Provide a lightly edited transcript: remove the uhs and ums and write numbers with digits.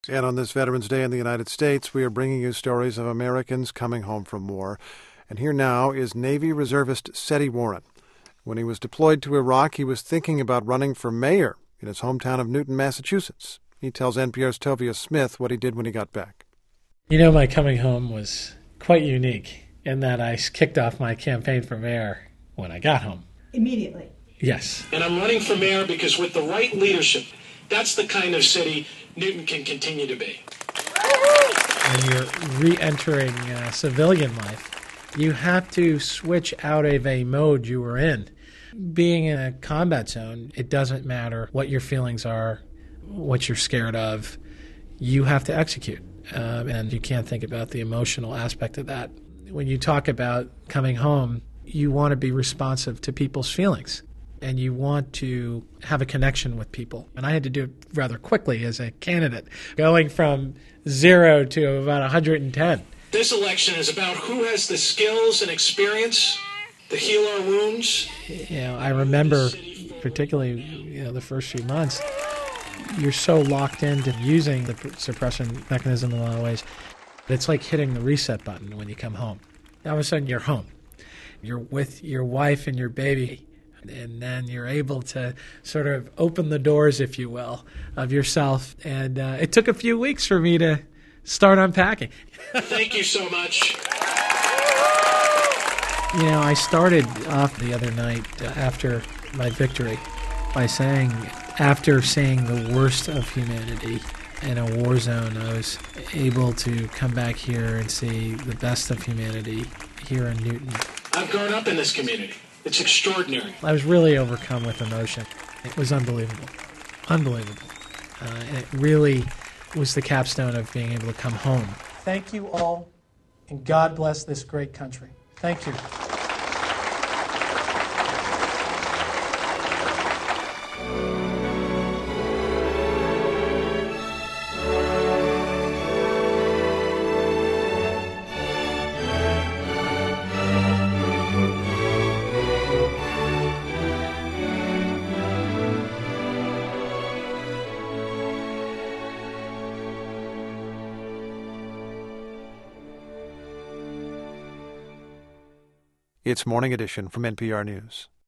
And on this Veterans Day in the United States, we are bringing you stories of Americans coming home from war. And here now is Navy reservist Seti Warren. When he was deployed to Iraq, he was thinking about running for mayor in his hometown of Newton, Massachusetts. He tells NPR's Tovia Smith what he did when he got back. You know, my coming home was quite unique in that I kicked off my campaign for mayor when I got home. Immediately? Yes. And I'm running for mayor because with the right leadership, that's the kind of city Newton can continue to be. When you're re-entering civilian life, you have to switch out of a mode you were in. Being in a combat zone, it doesn't matter what your feelings are, what you're scared of. You have to execute, and you can't think about the emotional aspect of that. When you talk about coming home, you want to be responsive to people's feelings, and you want to have a connection with people. And I had to do it rather quickly as a candidate, going from 0 to about 110. This election is about who has the skills and experience to heal our wounds. I remember, particularly, the first few months, you're so locked into using the suppression mechanism in a lot of ways. It's like hitting the reset button when you come home. All of a sudden, you're home. You're with your wife and your baby, and then you're able to sort of open the doors, if you will, of yourself. And it took a few weeks for me to start unpacking. Thank you so much. I started off the other night after my victory by saying, after seeing the worst of humanity in a war zone, I was able to come back here and see the best of humanity here in Newton. I've grown up in this community. It's extraordinary. I was really overcome with emotion. It was unbelievable. Unbelievable. And it really was the capstone of being able to come home. Thank you all, and God bless this great country. Thank you. It's Morning Edition from NPR News.